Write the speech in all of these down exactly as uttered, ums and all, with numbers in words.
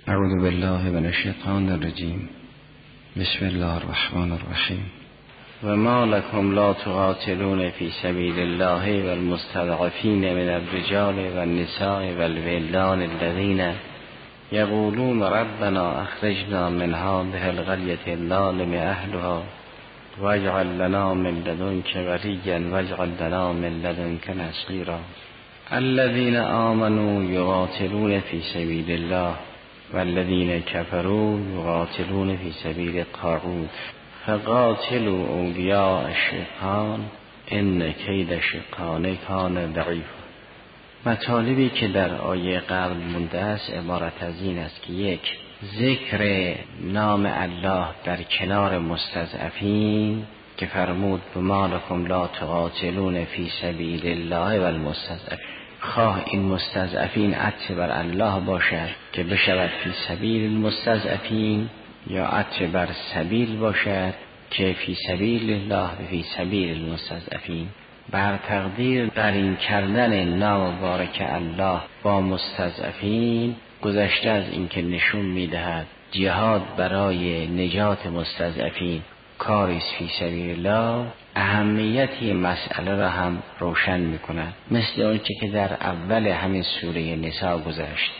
اعوذ بالله من الشیطان الرجیم. بسم الله الرحمن الرحیم. و ما لکم لا تقاتلون فی سبیل الله والمستضعفین من الرجال والنساء والولدان الذین یقولون ربنا اخرجنا من هذه القرية الظالم اهلها واجعل لنا من لدنك وليا واجعل لنا من لدنك نصيرا الذين آمنوا يقاتلون في سبيل الله والذين كفروا يقاتلون في سبيل الطاغوت فقاتلوا أولياء الشیطان ان کید الشیطان کان ضعیفا. مطالبی که در آیه قبل مونده است عبارت از این است که یک، ذکر نام الله در کنار مستضعفین که فرمود بما لکم لا تقاتلون فی سبیل الله والمستضعفین، خواه این مستضعفین عطف بر الله باشد که بشود فی سبیل المستضعفین یا عطف بر سبیل باشد که فی سبیل الله فی سبیل المستضعفین. بر تقدیر قرین کردن نام مبارک الله با مستضعفین گذشته از اینکه نشون میدهد جهاد برای نجات مستضعفین کاری فی سبیل الله، اهمیتی مسئله را هم روشن میکند، مثل اونچه که در اول همین سوره نساء گذشت.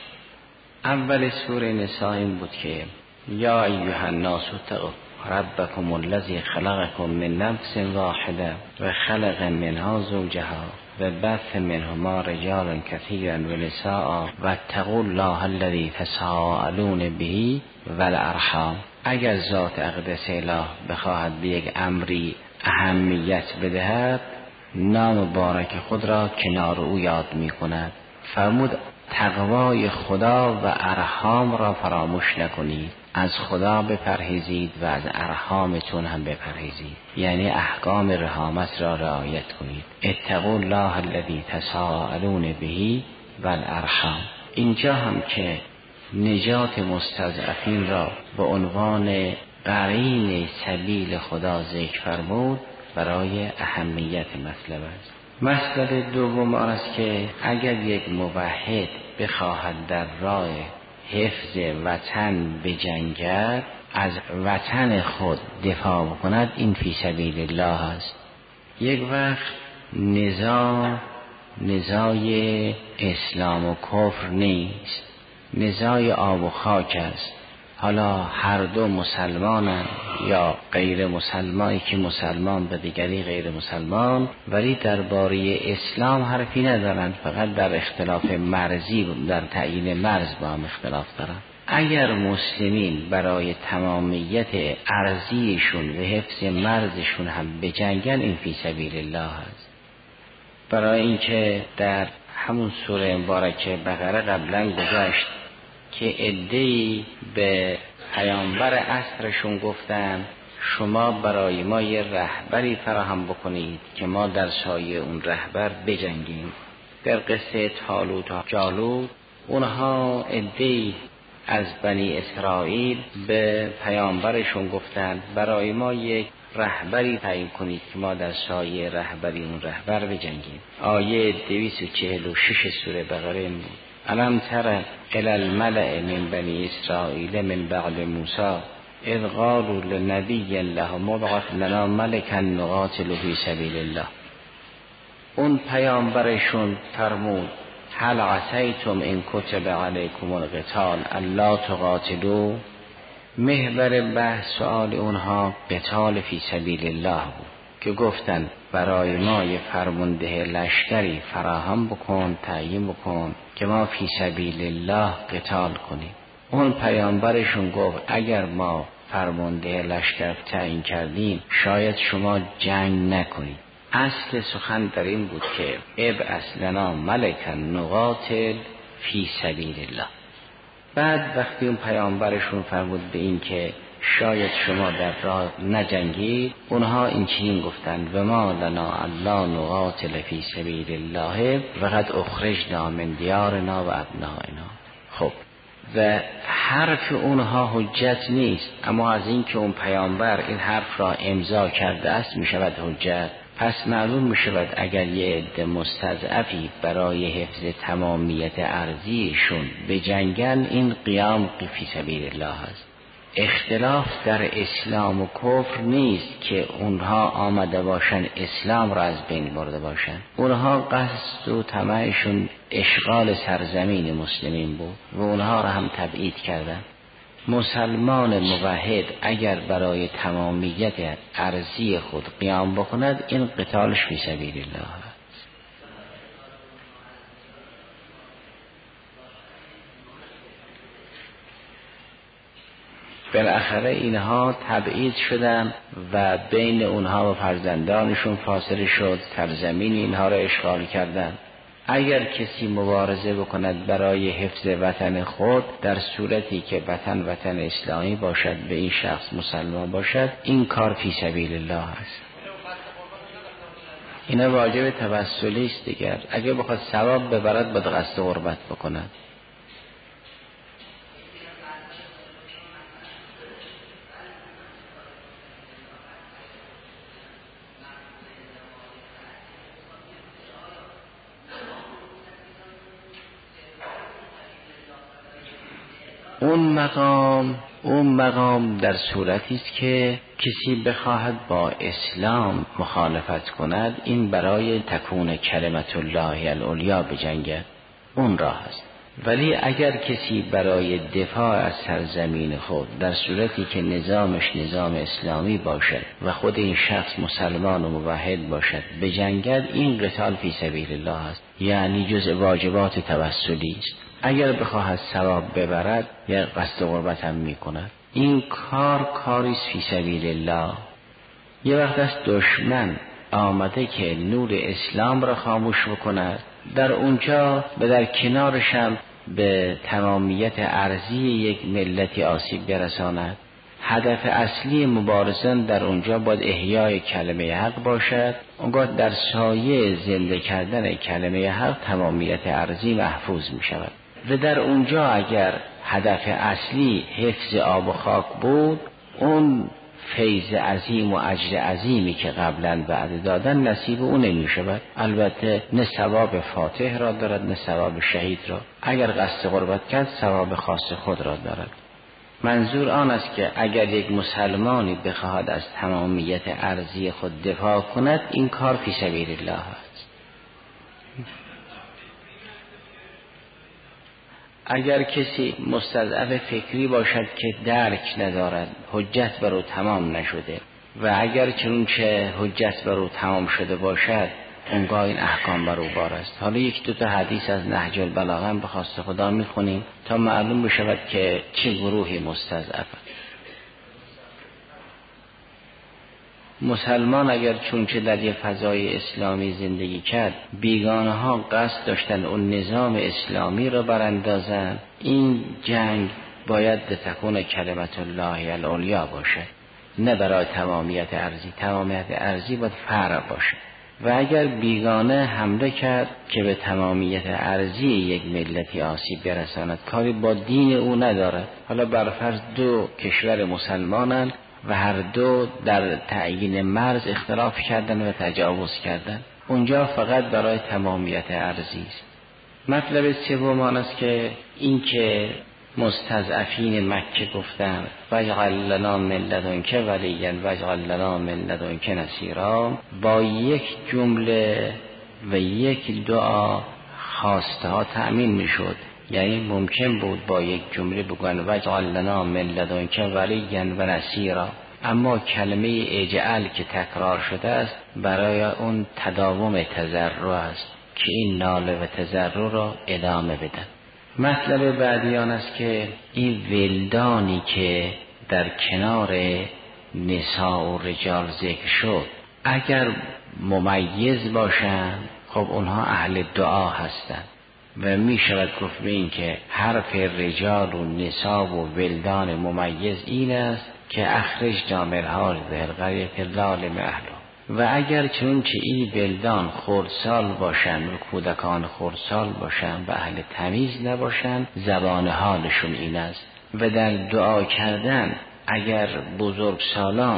اول سوره نساء این بود که یا ایها الناس اتقوا ربکم الذی خلقکم من نفس واحده و خلق منها زوجها و بث منهما رجالا کثیرا و نساء و اتقوا الله الذی تساءلون به والارحام. اگر ذات اقدس اله بخواهد به یک امری اهمیت بدهد، نام مبارک خود را کنار او یاد می کند. فرمود تقوای خدا و ارحام را فراموش نکنید، از خدا بپرهیزید و از ارحامتون هم بپرهیزید، یعنی احکام رحامت را رعایت کنید. اتقوا الله الذی تساءلون به والارحام. اینجا هم که نجات مستضعفین را به عنوان قرین سبیل خدا ذکر فرمود برای اهمیت مطلب است. مسئله دوم آن است که اگر یک موحد بخواهد در راه حفظ وطن بجنگد، از وطن خود دفاع کند، این فی سبیل الله است. یک وقت نزاع نزاع اسلام و کفر نیست، نزاع آب و خاک است. حالا هر دو مسلمانند یا غیر مسلمانی که مسلمان به دیگری غیر مسلمان، ولی درباره اسلام حرفی ندارند، فقط در اختلاف مرزی، در تعیین مرز با هم اختلاف دارند. اگر مسلمین برای تمامیت ارضیشون و حفظ مرزشون هم بجنگن، این فی سبیل الله است. برای اینکه در همون سوره مبارکه بقره قبلا گذشت که عده‌ای به پیامبر عصرشون گفتن شما برای ما یه رهبری فراهم بکنید که ما در سایه اون رهبر بجنگیم. در قصه طالوت و جالوت، اونها عده‌ای از بنی اسرائیل به پیامبرشون گفتن برای ما یک رهبری تعیین کنید که ما در سایه رهبری اون رهبر بجنگیم. آیه دویست و چهل و شش سوره بقره بود. الم تر الی الملأ من بنی اسرائیل من بعد موسی اذ قالوا لنبی لهم ابعث لنا ملکا نقاتل فی سبیل الله. اون پیامبرشون فرمود هل عصیتم ان کتب علیکم القتال الا تقاتلوا. محور بحث سؤال اونها قتال فی سبیل الله بود که گفتن برای ما یه فرمانده لشکری فراهم بکن، تعیین بکن که ما فی سبیل الله قتال کنیم. اون پیامبرشون گفت اگر ما فرمانده لشکر تعیین کردیم شاید شما جنگ نکنید. اصل سخن در این بود که ابعث لنا ملکا نقاتل فی سبیل الله. بعد وقتی اون پیامبرشون فرمود به این که شاید شما در راه نجنگید، اونها این چنین گفتند و ما لنا الا نقاتل فی سبیل الله وقد اخرجنا من دیارنا و ابنائنا. خب و حرف اونها حجت نیست، اما از این که اون پیامبر این حرف را امضا کرده است می شود حجت. پس معلوم می شود اگر یه عده مستضعفی برای حفظ تمامیت ارضیشون بجنگن، این قیام فی سبیل الله است. اختلاف در اسلام و کفر نیست که اونها آمده باشن اسلام را از بین برده باشن. اونها قصد و طمعشون اشغال سرزمین مسلمین بود و اونها را هم تبعید کردن. مسلمان موحد اگر برای تمامیت ارضی خود قیام بکند، این قتالش فی سبیل الله است. بالاخره اینها تبعید شدن و بین اونها و فرزندانشون فاصله شد، سرزمین اینها را اشغال کردن. اگر کسی مبارزه بکند برای حفظ وطن خود، در صورتی که وطن وطن اسلامی باشد، به این شخص مسلمان باشد، این کار فی سبیل الله است. اینا واجب توسلی است دیگر. اگر بخواد ثواب ببرد باید قصد قربت بکند. اون مقام اون مقام در صورتی است که کسی بخواهد با اسلام مخالفت کند، این برای تکون کلمت الله العلیا بجنگد، اون راه است. ولی اگر کسی برای دفاع از سرزمین خود در صورتی که نظامش نظام اسلامی باشد و خود این شخص مسلمان و موحد باشد بجنگد، این قتال فی سبیل الله است، یعنی جزء واجبات توسلی است. اگر بخواهد ثواب ببرد یا قصد قربت هم می کند، این کار کاری فی سبیل الله. یه وقت است دشمن آمده که نور اسلام را خاموش بکند، در اونجا به در کنارش هم به تمامیت ارضی یک ملتی آسیب برساند. هدف اصلی مبارزان در اونجا باید احیای کلمه حق باشد. اونگاه در سایه زنده کردن کلمه حق تمامیت ارضی محفوظ می شود. و در اونجا اگر هدف اصلی حفظ آب و خاک بود، اون فیض عظیم و اجر عظیمی که قبلا وعده دادن نصیب اون نمی شود. البته نه ثواب فاتح را دارد نه ثواب شهید را. اگر قصد قربت کرد ثواب خاص خود را دارد. منظور آن است که اگر یک مسلمانی بخواهد از تمامیت ارضی خود دفاع کند، این کار فی سبیل الله است. اگر کسی مستضعف فکری باشد که درک ندارد، حجت بر او تمام نشده، و اگر چنانچه حجت بر او تمام شده باشد، اونگاه این احکام بر او بار است. حالا یک دو تا حدیث از نهج البلاغه به خواست خدا میخونیم تا معلوم بشود که چه گروهی مستضعف. مسلمان اگر چونچه در یک فضای اسلامی زندگی کرد، بیگانه ها قصد داشتن اون نظام اسلامی را براندازن، این جنگ باید تکون کلمت الله العلیا باشه، نه برای تمامیت ارضی. تمامیت ارضی باید فرع باشه. و اگر بیگانه حمله کرد که به تمامیت ارضی یک ملتی آسیب برساند، کاری با دین او نداره. حالا برفرض دو کشور مسلمانند و هر دو در تعیین مرز اختلاف کردن و تجاوز کردن، اونجا فقط برای تمامیت ارضی است. مطلب سوم آن است که این که مستضعفین مکه گفتند واجعل لنا من لدنک ولیا واجعل لنا من لدنک نصیرا، با یک جمله و یک دعا خواسته ها تأمین می شد. یعنی ممکن بود با یک جمله بگن واجعل لنا من لدنک ولیا و نصیرا، اما کلمه اجعل که تکرار شده است برای اون تداوم تضرع است که این ناله و تضرع را ادامه بدن. مطلب بعدی آن است که این ولدانی که در کنار نساء و رجال ذکر شد، اگر ممیز باشند، خب اونها اهل دعا هستند و می شود گفت به این که حرف رجال و نساء و ولدان ممیز این است که اخرج من هذه القرية الظالم اهلها. و اگر چنانچه این ولدان خردسال باشند و کودکان خردسال باشند و اهل تمیز نباشند، زبان حالشون این است. و در دعا کردن اگر بزرگسالان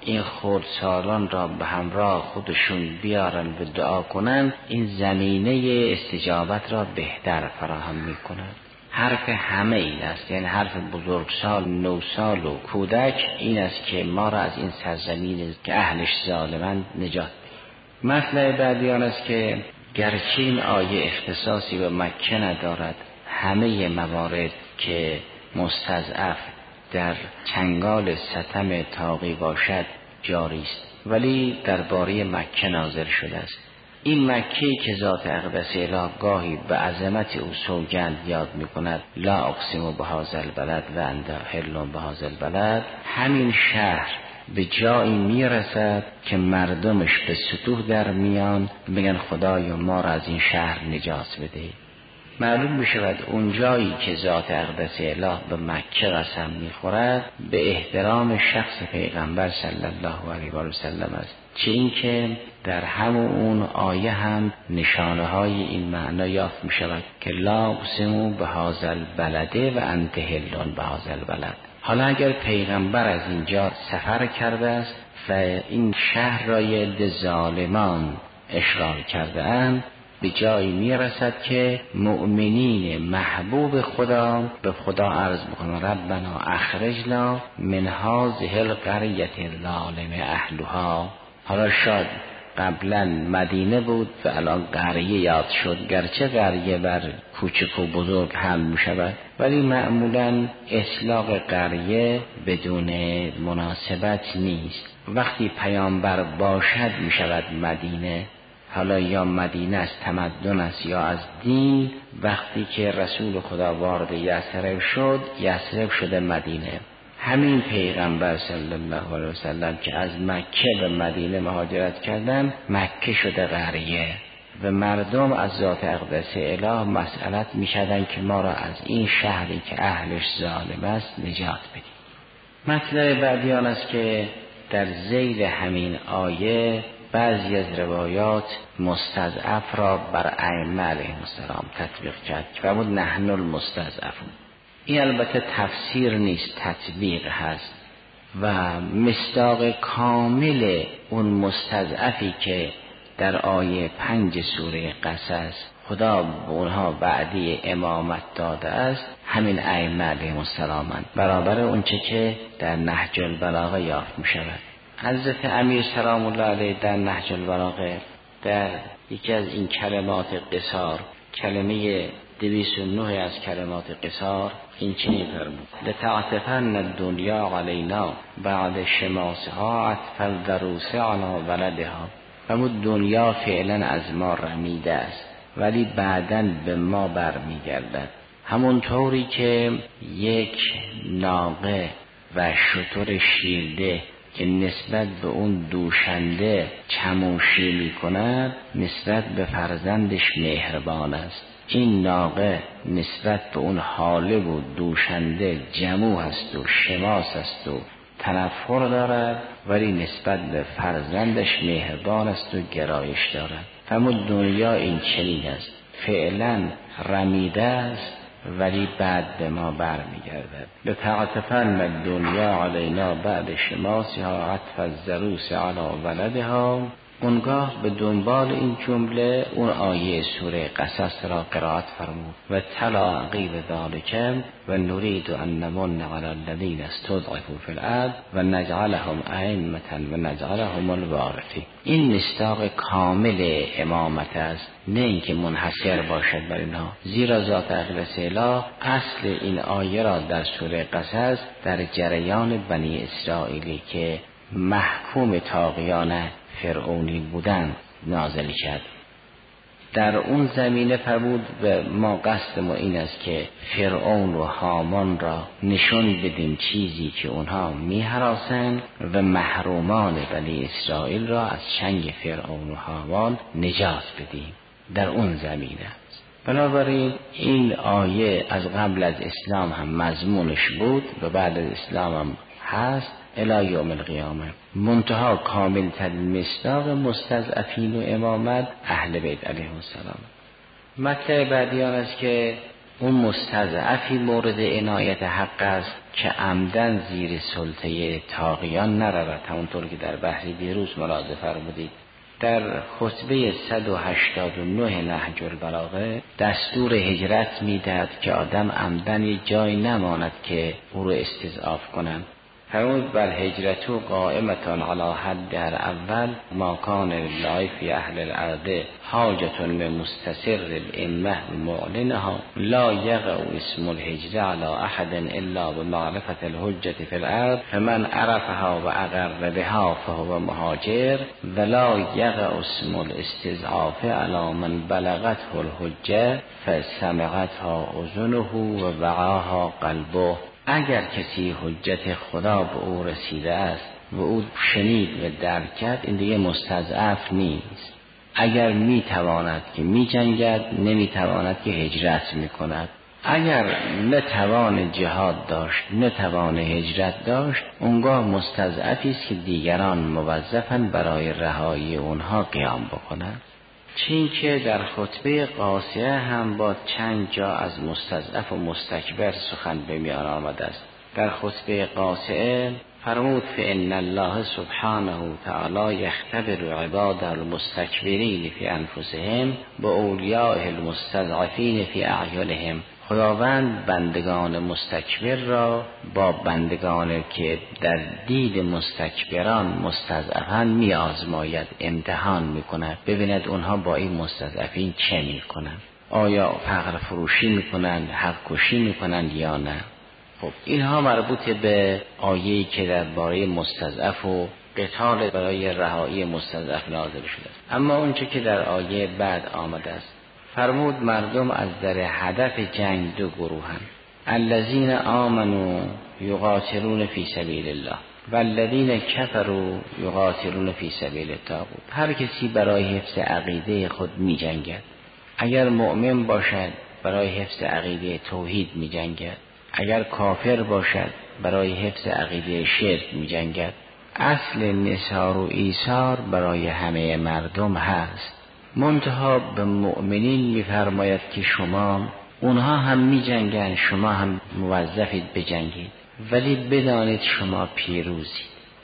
این خردسالان را به همراه خودشون بیارن و دعا کنن، این زمینه استجابت را بهتر فراهم میکنن. حرف همه این است، یعنی حرف بزرگسال، نوسال و کودک این است که ما را از این سرزمین که اهلش ظالمند نجات بده. مطلب بعدی آن است که گرچه این آیه اختصاصی به مکه ندارد، همه موارد که مستضعف در چنگال ستم طاغی باشد جاری است، ولی درباره مکه نازل شده است. این مکه‌ای که ذات اقدس اله گاهی به عظمت او سوگند یاد می‌کند، لا اقسم بهذا البلد و انت حل بهذا البلد، همین شهر به جایی میرسد که مردمش به ستوه در میان میگن خدایا ما را از این شهر نجات بده. معلوم میشود اون جایی که ذات اقدس اله به مکه قسم میخورد به احترام شخص پیغمبر صلی الله علیه و سلم است، چه این که در همون اون آیه هم نشانه های این معنا یافت میشود که لا اقسم بهذا البلد و انت حل بهذا البلد. حالا اگر پیغمبر از اینجا سفر کرده است و این شهر را یه ظالمان اشغال کرده اند، به جایی میرسد که مؤمنین محبوب خدا به خدا عرض میکنند ربنا اخرجنا من هذه القرية الظالم اهلها. حالا شاید قبلا مدینه بود و الان قریه یاد شد، گرچه قریه بر کوچک و بزرگ هم میشود، ولی معمولا اطلاق قریه بدون مناسبت نیست. وقتی پیامبر باشد میشود مدینه. حالا یا مدینه از تمدن است یا از دین. وقتی که رسول خدا وارد یثرب شد، یثرب شده مدینه. همین پیغمبر صلی الله علیه وسلم که از مکه به مدینه مهاجرت کردن، مکه شده قریه و مردم از ذات اقدس اله مسئلت می شدن که ما را از این شهری که اهلش ظالم است نجات بدید. مطلب بعدی آن است که در ذیل همین آیه بعضی از روایات مستضعف را بر ائمه علیهم السلام تطبیق کرد و بود نحن المستضعفون. این البته تفسیر نیست، تطبیق هست و مصداق کامل اون مستضعفی که در آیه پنج سوره قصص خدا به اونها وعده امامت داده است همین ائمه علیهم السلام برابر اونچه که در نهج البلاغه یافت می شود. حضرت امیر سلام الله علیه در نهج البلاغه در یکی از این کلمات قصار، کلمه دویست و نه از کلمات قصار، این چنین فرمود: لتعطفن الدنیا علینا بعد شماسها عطف الضروس علی ولدها. فرمود دنیا فعلا از ما رمیده است ولی بعداً به ما برمیگردد. همونطوری که یک ناقه و شتر شیرده که نسبت به اون دوشنده چموشی می کند، نسبت به فرزندش مهربان است. این ناقه نسبت به اون حالب و دوشنده جموع است و شماس است و تنفر دارد، ولی نسبت به فرزندش مهربان است و گرایش دارد. اما دنیا این چنین است، فعلا رمیده است ولی بعد به ما برمیگردد. لتعطفن الدنیا علینا بعد شماسها عطف الضروس علی ولدها. اونگاه به دنبال این جمله اون آیه سوره قصص را قرائت فرمود: و تلا عقیب ذالک و نرید ان نمن علی الذین استضعفوا فی الارض و نجعلهم ائمة و نجعلهم الوارثین. این مصداق کامل امامت است، نه اینکه منحصر باشد بر اینها، زیرا ذات اقدس اله اصل این آیه را در سوره قصص در جریان بنی اسرائیلی که محکوم طاغیان فرعونی بودن نازل شد. در اون زمینه فرمود و ما قصد ما این است که فرعون و هامان را نشون بدیم چیزی که اونها می‌هراسند و محرومان بنی اسرائیل را از چنگ فرعون و هامان نجات بدیم. در اون زمینه بنابراین این آیه از قبل از اسلام هم مضمونش بود و بعد از اسلام هم هست الی یوم القیامه. منتها کامل ترین مصداق مستضعفین و امامت اهل بیت علیهم السلام. مطلب بعدی آن است که اون مستضعفی مورد عنایت حق است که عمدن زیر سلطه طاغیان نرود، همونطور که در بحث دیروز ملاحظه فرمودید. در خطبه صد و هشتاد و نه نهج البلاغه دستور هجرت میدهد که آدم عمدن جای نماند که او رو استضعاف کنند. فرمود بل هجرتو قائمتان علی حد در اول ما کان لله فی اهل الارض حاجتون به مستسر الامه معلنها لا یقع اسم الهجره علی احد الا بمعرفت الحجه فی الارض فمن عرفها و اقر بها فهو مهاجر ولا یقع اسم الاستضعاف علی من بلغته الحجه فسمعتها اذنه و وعاها قلبه. اگر کسی حجت خدا به او رسیده است و او شنید و درک کرد، این دیگه مستضعف نیست. اگر می تواند که می جنگد، نمی تواند که هجرت می کند. اگر نه توان جهاد داشت نه توان هجرت داشت، اونگاه مستضعفی است که دیگران موظفن برای رهایی اونها قیام بکنند. چین که در خطبه قاصعه هم با چند جا از مستضعف و مستکبر سخن به میان آمده است. در خطبه قاصعه فرمود فإن الله سبحانه تعالی یختبر عباده المستکبرین فی انفسهم با اولیاء المستضعفین فی اعیانهم. خداوند بندگان مستکبر را با بندگان که در دید مستکبران مستضعفان می آزماید، امتحان می کند، ببیند اونها با این مستضعفین چه می کنند، آیا فقر فروشی می کنند، حق کشی می کنند یا نه. خب اینها مربوط به آیه‌ای که درباره مستضعف و قتال برای رهایی مستضعف نازل شده است. اما اونچه که در آیه بعد آمده است فرمود مردم از در هدف جنگ دو گروهند، الذین آمنوا یقاتلون فی سبیل الله والذین کفروا یقاتلون فی سبیل الطاغوت. هر کسی برای حفظ عقیده خود می جنگد. اگر مؤمن باشد برای حفظ عقیده توحید می جنگد، اگر کافر باشد برای حفظ عقیده شرک می جنگد. اصل نصار و ایثار برای همه مردم هست، منتها به مؤمنین می‌فرماید که شما اونها هم می جنگن، شما هم موظفید بجنگید، ولی بدانید شما پیروزید.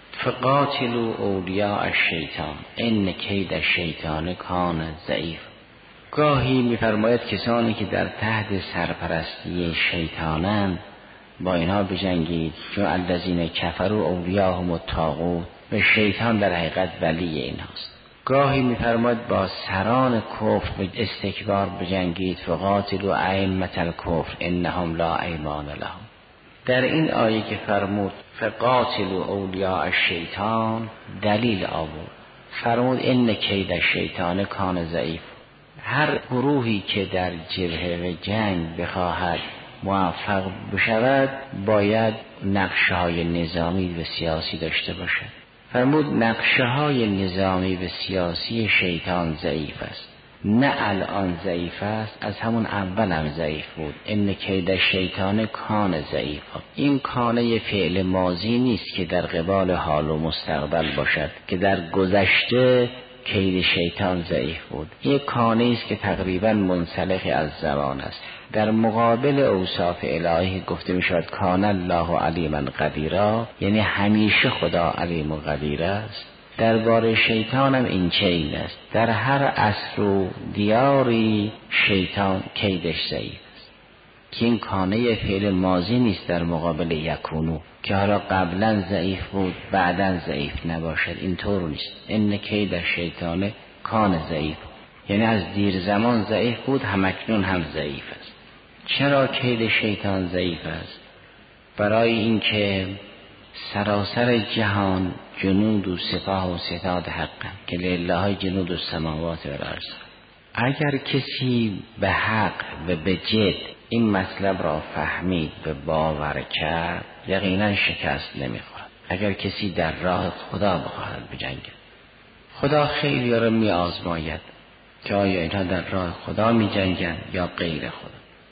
فقاتلوا اولیاء الشیطان ان کید الشیطان کان ضعیف. گاهی می‌فرماید کسانی که در تحت سرپرستی شیطانند با اینها بجنگید، چون الذین کفروا اولیاءهم الطاغوت، و شیطان در حقیقت ولی اینهاست. گاهی می‌فرماید با سران کفر به استکبار بجنگید، فقاتلوا ائمة الکفر انهم لا ایمان لهم. در این آیه که فرمود فقاتلوا اولیاء الشیطان دلیل آورد، فرمود ان کید الشیطان کان ضعیف. هر گروهی که در جبهه و جنگ بخواهد موفق بشود باید نقشه‌های نظامی و سیاسی داشته باشد. فرمود نقشه‌های نظامی و سیاسی شیطان ضعیف است، نه الان ضعیف است، از همون اول هم ضعیف بود. ان کید شیطان کان ضعیف. این کانه فعل ماضی نیست که در قبال حال و مستقبل باشد که در گذشته کید شیطان ضعیف بود. این کانه است که تقریبا منسلخ از زمان است. در مقابل اوصاف الهی گفته می شود کان الله علیما قدیرا، یعنی همیشه خدا علیم و قدیر است. درباره شیطان هم این چنین است، در هر عصر و دیاری شیطان کیدش ضعیف است، که این کانه فعل ماضی نیست در مقابل یکونو که حالا قبلا ضعیف بود بعدا ضعیف نباشد، اینطور نیست. ان کید شیطان کان ضعیف، یعنی از دیر زمان ضعیف بود، همکنون هم ضعیف است. چرا کید شیطان ضعیف است؟ برای اینکه سراسر جهان جنود و سپاه و ستاد حقن که لله جنود السماوات و الارض. اگر کسی به حق و به جد این مطلب را فهمید و باور کرد، یقینا شکست نمیخورد. اگر کسی در راه خدا بخواهد بجنگد، خدا خیلی را می آزماید که آیا اینها در راه خدا می جنگن یا غیر خدا.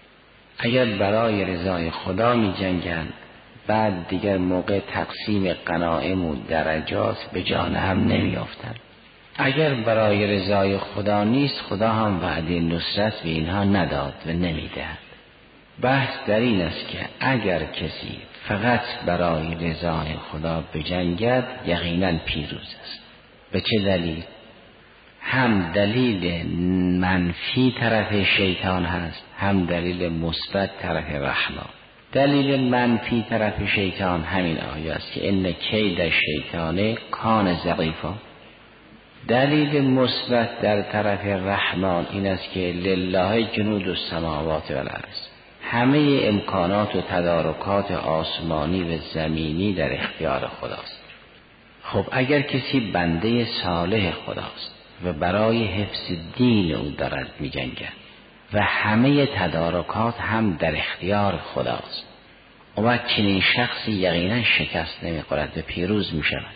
اگر برای رضای خدا می جنگن، بعد دیگر موقع تقسیم غنایم و درجات به جان هم نمی افتند. اگر برای رضای خدا نیست، خدا هم وعده نصرت به اینها نداد و نمی دهد. بحث در این است که اگر کسی فقط برای رضای خدا بجنگد یقینا پیروز است. به چه دلیل؟ هم دلیل منفی طرف شیطان هست، هم دلیل مثبت طرف رحمان. دلیل منفی طرف شیطان همین آیه است که ان کید شیطان کان ضعیفا. دلیل مثبت در طرف رحمان این است که لله جنود السماوات و الارض، همه امکانات و تدارکات آسمانی و زمینی در اختیار خداست. خب اگر کسی بنده صالح خداست و برای حفظ دین او دارد می جنگد و همه تدارکات هم در اختیار خداست، اون وقت چنین شخصی یقینا شکست نمی خورد و پیروز می شود.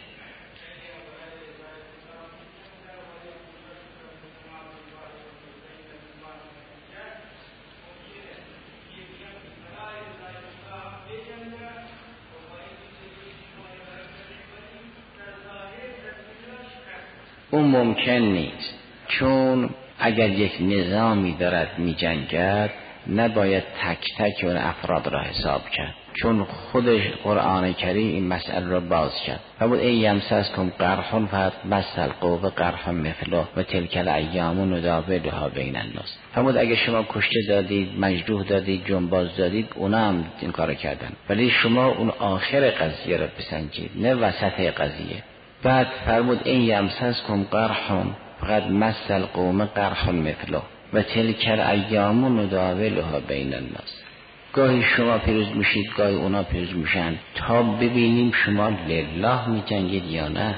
اون ممکن نیست، چون اگر یک نظامی دارد می جنگد نباید تک تک اون افراد را حساب کرد، چون خودش قرآن کریم این مسئله را باز کرد. فرمود ای یمسسکم قرح فمثل القوم قرحا مثله و تلک الایام نداولها بین الناس. فرمود اگه شما کشته دادید، مجروح دادید، جنباز دادید، اونا هم این کارو کردن، ولی شما اون آخر قضیه را بسنجید نه وسط قضیه. بعد فرمود این یمسسکم قرح فقط مثل القوم قرحا مثله و تلک الایام نداولها بین الناس. گاهی شما پیروز میشید، گاهی اونا پیروز میشن، تا ببینیم شما لله میجنگید یا نه.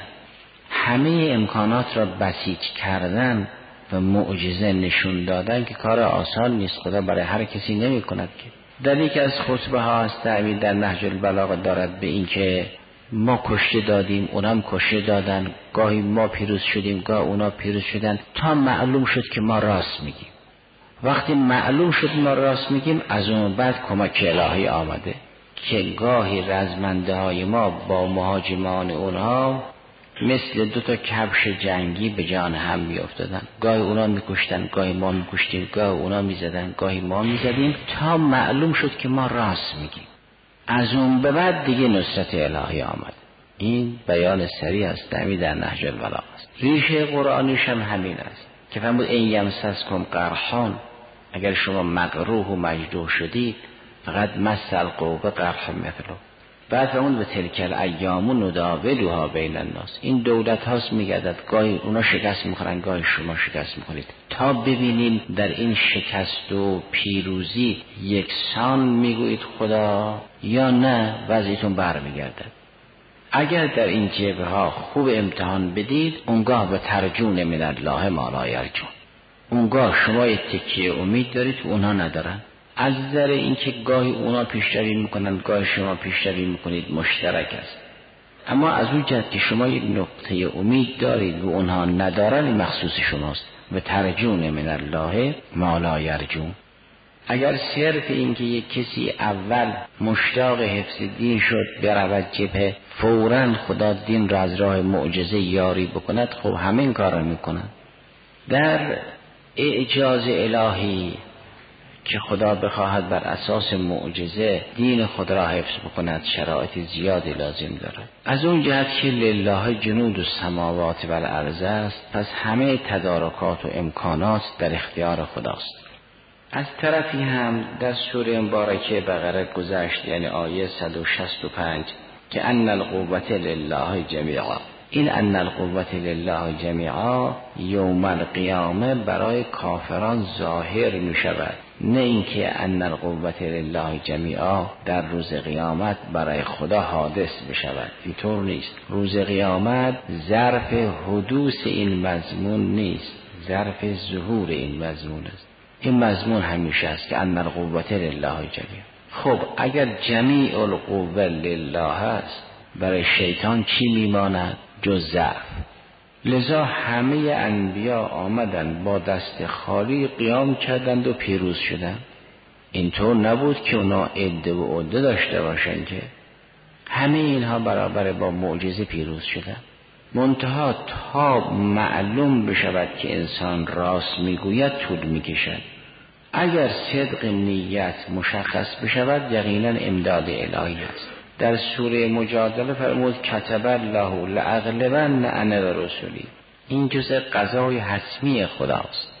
همه امکانات را بسیج کردن و معجزه نشون دادن که کار آسان نیست، خدا برای هر کسی نمی کند که. در یکی از خطبه ها است تعبیر در نهج البلاغه دارد به این که ما کشته دادیم، اونم کشته دادن، گاهی ما پیروز شدیم، گاه اونا پیروز شدن، تا معلوم شد که ما راست میگیم. وقتی معلوم شد ما راست میگیم، از اون بعد کمک الهی آمده که گاهی رزمنده های ما با مهاجمان اونها مثل دو تا کفش جنگی به جان هم میافتادن. گاهی اونا میکشتن، گاهی ما میکشتیم، گاهی اونا میزدن، گاهی ما میزدیم، تا معلوم شد که ما راست میگیم. از اون به بعد دیگه نصرت الهی آمد. این بیان سریع است در در نهج البلاغه است. ریشه قرآنیش هم همین است که فرمود این یمسسکم قرحان، اگر شما مقروح و مجروح شدید فقط مثل القوم قرحا مثله. بعد فرمود به تلک الایام نداولها بین الناس. این دولت هاست میگردد، گاهی اونا شکست میخورن، گاهی شما شکست میخورید، تا ببینیم در این شکست و پیروزی یکسان میگویید خدا یا نه وضعیتون برمیگردد. اگر در این جبهه ها خوب امتحان بدید، اونگاه به ترجون من الله ما لا یرجون، اونگاه شما یک تکیه امید دارید که اونا ندارن. از نظر اینکه گاهی اونا پیشروی میکنن، گاهی شما پیشروی میکنید، مشترک است. اما از اون جهت که شما یک نقطه امید دارید و اونها ندارن، این مخصوص شماست. و ترجون من الله ما لا یرجون. اگر صرف این که یک کسی اول مشتاق حفظ دین شد برود جبهه، فوراً خدا دین را از راه معجزه یاری بکند، خب همه این کار را میکنند. در اعجاز الهی که خدا بخواهد بر اساس معجزه دین خود را حفظ بکند، شرایط زیادی لازم دارد. از اون جهت که لله جنود السماوات و الارض است، پس همه تدارکات و امکانات در اختیار خداست. از طرفی هم در سوره مبارکه بقره گذشت، یعنی آیه صد و شصت و پنج، که ان القوة لله جمیعا. این ان القوة لله جمیعا یوم القیامه برای کافران ظاهر می شود، نه اینکه ان القوة لله جمیعا در روز قیامت برای خدا حادث بشود. اینطور نیست. روز قیامت ظرف حدوث این مضمون نیست، ظرف ظهور این مضمون است. این مضمون همیشه است که ان القوة لله جمیعا. خب اگر جمیع القوة لله است، برای شیطان چی میماند جز ضعف؟ لذا همه انبیا آمدند با دست خالی قیام کردند و پیروز شدند. اینطور نبود که اونا عده و عده داشته باشند، که همه اینها برابر با معجزه پیروز شدند. منتها تا معلوم بشود که انسان راست میگوید طول میکشد. اگر صدق نیت مشخص بشود یقینا امداد الهی است. در سوره مجادله فرمود کتب الله لاغلبن انا و رسولی. این جزء قضای حتمی خداست.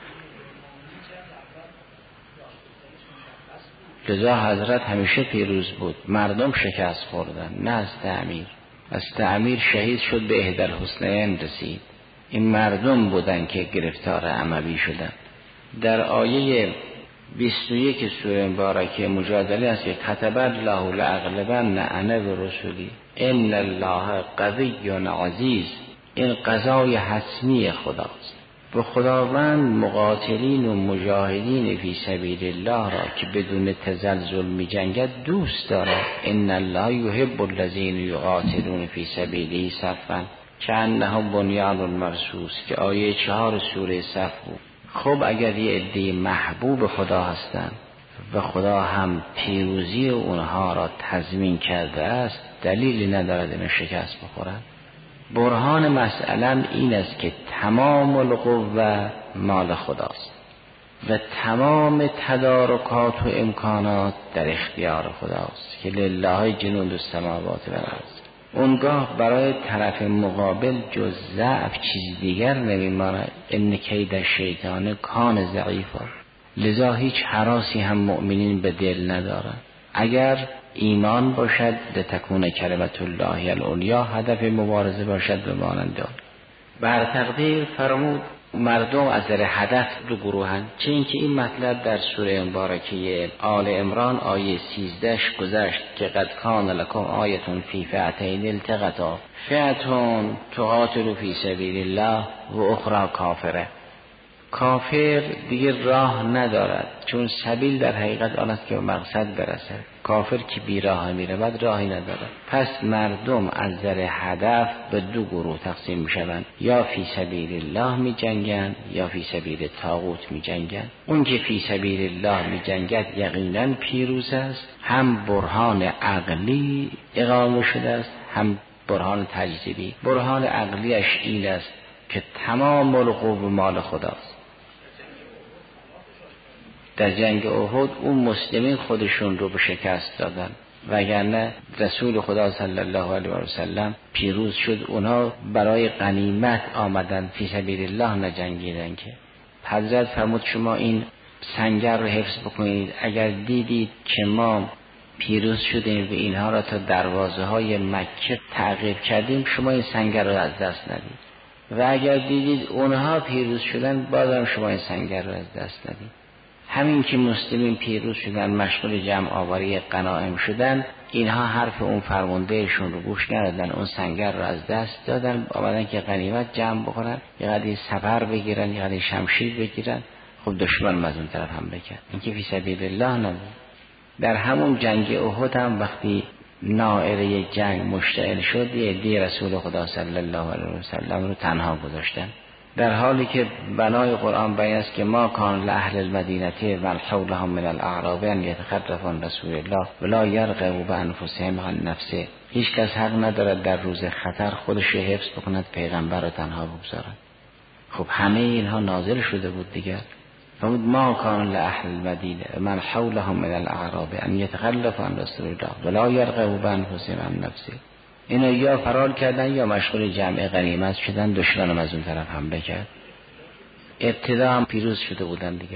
لذا حضرت همیشه پیروز بود. مردم شکست خوردن، نه از تعمیر. از تعمیر شهید شد، به احدی الحسنیین رسید. این مردم بودن که گرفتار اموی شدن. در آیه بیست و یک سوره مبارکه مجادله است که کتب الله لاغلبن انا و رسولی ان الله قوی عزیز. این قضای حتمی خداست. به خداوند مقاتلین و مجاهدین فی سبیل الله را که بدون تزلزل می جنگد دوست دارد. ان الله یحب الذین یقاتلون فی سبیله صفا کأنهم بنیان مرصوص که آیه چهار سوره صف بود. خب اگر یه عده محبوب خدا هستند و خدا هم پیروزی اونها را تضمین کرده است، دلیلی ندارد این شکست بخورند. برهان مسئله این است که تمام القوه مال خداست و تمام تدارکات و امکانات در اختیار خداست که لله جنود السماوات و الارض. اونگاه برای طرف مقابل جز ضعف چیز دیگر نمیماند. ان کید الشیطان کان ضعیفا. لذا هیچ هراسی هم مؤمنین به دل ندارن. اگر ایمان باشد لتکون کلمت الله العلیا، هدف مبارزه باشد به مانند آن. بر تقدیر فرمود مردم از در هدف دو گروهن. چه اینکه این مطلب در سوره مبارکه آل عمران آیه سیزده گذشت که قد کان لکم آیتون فی فئتین التقطا فئتون تقاتل فی سبیل الله و اخرى کافره. کافر دیگه راه ندارد، چون سبیل در حقیقت آن است که به مقصد برسد. کافر که بی راه میره بعد راهی ندارد. پس مردم از نظر هدف به دو گروه تقسیم میشوند، یا فی سبیل الله می جنگند یا فی سبیل طاغوت می جنگند. اون که فی سبیل الله می جنگد یقینا پیروز است. هم برهان عقلی اقامه شده است، هم برهان تجربی. برهان عقلیش این است که تمام القوه مال خداست. در جنگ احد اون مسلمین خودشون رو به شکست دادن، وگرنه رسول خدا صلی الله علیه و سلم پیروز شد. اونا برای غنیمت آمدن، فی سبیل الله نجنگیدن. که حضرت فرمود شما این سنگر رو حفظ بکنید. اگر دیدید که ما پیروز شدیم و اینها را تا دروازه های مکه تعقیب کردیم، شما این سنگر رو از دست ندید. و اگر دیدید اونها پیروز شدن، بازم شما این سنگر رو از دست ندید. همین که مسلمین پیروز شدن، مشغول جمع آوری غنایم شدن، اینها حرف اون فرماندهشون رو گوش ندادن، اون سنگر رو از دست دادن، آمدن که غنیمت جمع بکنن، یه قدری سپر بگیرن، یه قدری شمشیر بگیرن. خب دشمن از اون طرف هم بکن. این که فی سبیل الله نبود. در همون جنگ احد هم وقتی نائره جنگ مشتعل شد، یه عده رسول خدا صلی الله علیه و سلم رو تنها گذاشتن، در حالی که بنای قرآن بیان است که ما کان لاهل المدینه و حولهم من الاعراب ان یتخلفوا عن رسول الله ولا یرغبوا بانفسهم عن نفسه. هیچ کس حق ندارد در روز خطر خودش حفظ بکند، پیغمبر رو تنها بگذارد. خب همه اینها نازل شده بود دیگر. فرمود ما کان لاهل المدینه من حولهم من الاعراب ان یتخلفوا عن رسول الله ولا یرغبوا بانفسهم عن نفسه. اینا یا فرار کردن یا مشغول جمع غنیمت شدن، دشمنم از اون طرف هم بکرد. ابتدا هم پیروز شده بودن دیگر.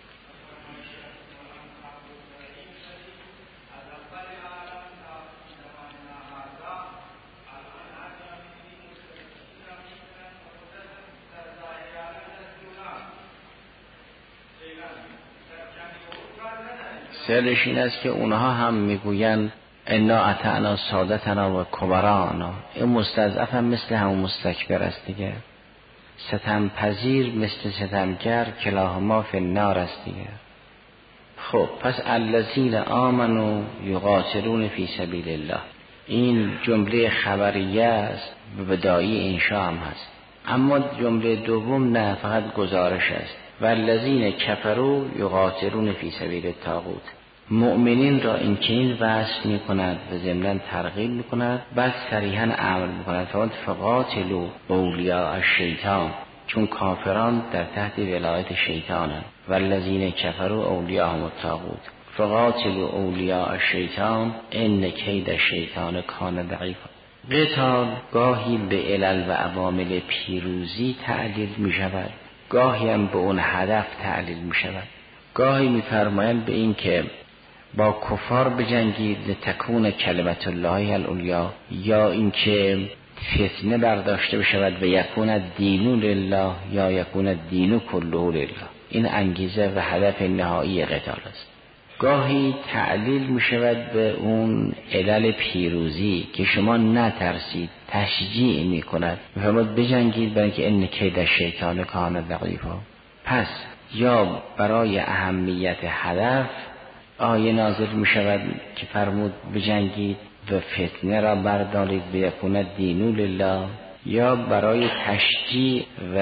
سرش این است که اونها هم میگوین انا اطعنا سادتنا و کبرانا. این مستضعف هم مثل همون مستکبر است دیگه. ستم پذیر مثل ستمگر، کلاهما فی النار است دیگه. خب پس الذین آمنوا یقاتلون فی سبیل الله، این جمله خبریه است و بدایی انشاء هم هست. اما جمله دوم نه، فقط گزارش است. و الذین کفروا یقاتلون فی سبیل الطاغوت. مؤمنین را این چنین وصف می کند و ضمناً ترغیب می کند، بعد صریحاً امر می کند فرمود فقاتلوا اولیاء الشیطان. چون کافران در تحت ولایت شیطانند. والذین کفروا اولیاءهم الطاغوت فقاتلوا اولیاء الشیطان ان کید الشیطان کان ضعیفا. قتال گاهی به علل و عوامل پیروزی تعلیل می شود، گاهی هم به اون هدف تعلیل می شود. گاهی می فرمایند به این که با کفار بجنگید لتکون کلمت الله العلیا، یا اینکه فتنه برداشته بشود و یکون الدین لله یا یکون الدین کله لله. این انگیزه و هدف نهایی قتال است. گاهی تعلیل می شود به اون علل پیروزی که شما نترسید، تشجیع می کند، می فرماید بجنگید برای که ان کید الشیطان کان ضعیفا. پس یا برای اهمیت هدف آیه نازل می شود که فرمود بجنگید و فتنه را بردارید بیکون الدین لله، یا برای تشجیع و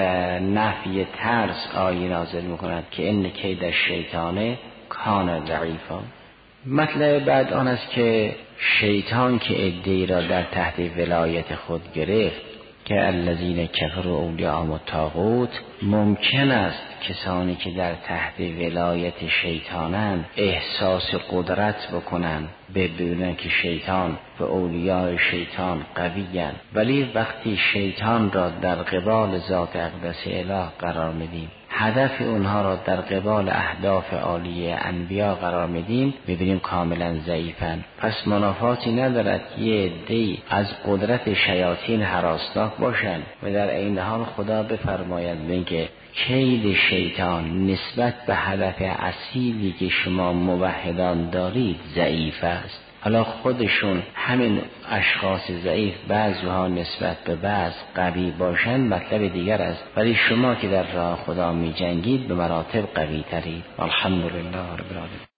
نفی ترس آیه نازل می کند که ان کید الشیطان کان ضعیفا. مطلب بعد آن است که شیطان که عده‌ای را در تحت ولایت خود گرفت که الذین کفروا اولیاءهم الطاغوت، ممکن است کسانی که در تحت ولایت شیطانند احساس قدرت بکنند، بدونن که شیطان و اولیاء شیطان قوی‌اند، ولی وقتی شیطان را در قبال ذات اقدس اله قرار میدیم، هدف اونها را در قبال اهداف عالیه انبیا قرار میدیم، میبینیم کاملا ضعیفن. پس منافاتی ندارد یه عده‌ای از قدرت شیاطین هراسناک باشند و در این حال خدا بفرماید میگه کید شیطان نسبت به هدف اصیلی که شما موحدان دارید ضعیف است. حالا خودشون همین اشخاص ضعیف بعضها نسبت به بعض قوی باشند مطلب دیگر است، ولی شما که در راه خدا می جنگید به مراتب قوی ترید. الحمدلله رب العالمین.